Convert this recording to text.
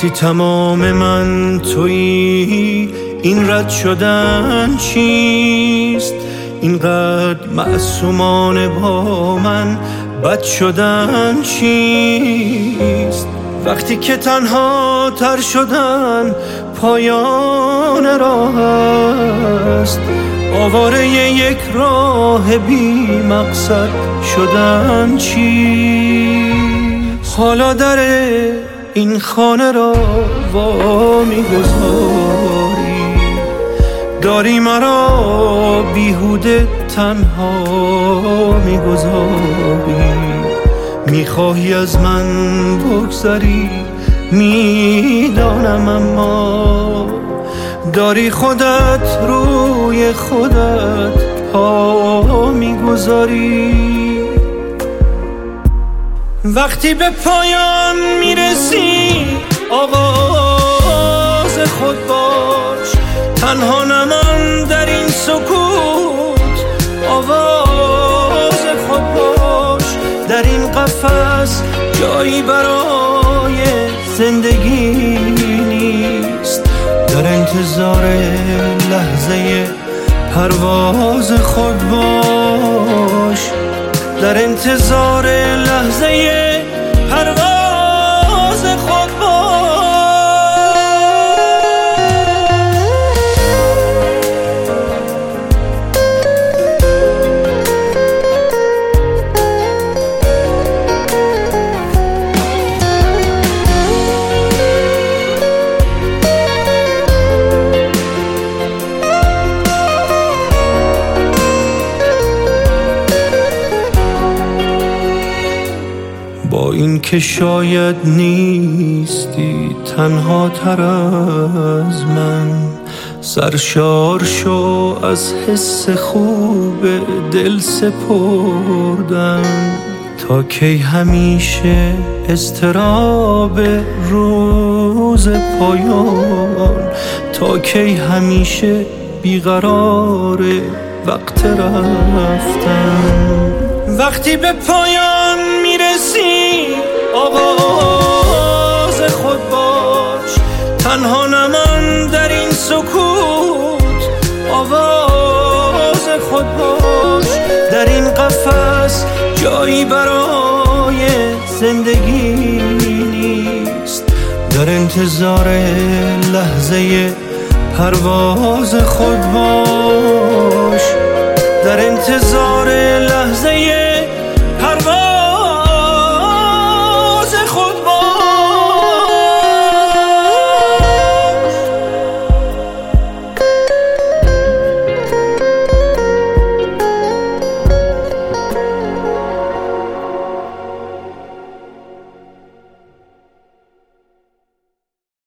وقتی تمام من تویی این رد شدن چیست؟ اینقدر معصومانه با من بد شدن چیست؟ وقتی که تنها تر شدن پایان راه است، آواره یک راه بی مقصد شدن چیست؟ حالا در این خانه را وا می‌گذاری، داری مرا بیهوده تنها می‌گذاری، میخواهی از من بگذری میدانم، اما داری خودت روی خودت پا میگذاری. وقتی به پایان میرسی آغاز خود باش، تنها نمان در این سکوت، آواز خود باش. در این قفس جایی برای زندگی نیست، در انتظار لحظه پرواز خود باش، در انتظار لحظه پرواز خود باش. با این که شاید نیستی تنها تر از من، سرشار شو از حس خوب دل سپردن. تا کی همیشه اضطراب روز پایان، تا کی همیشه بیقرار وقت رفتن. وقتی به پایان میرسی آغاز خود باش، تنها نمان در این سکوت، آواز خود باش. در این قفس جایی برای زندگی نیست، در انتظار لحظه پرواز خود باش، در انتظار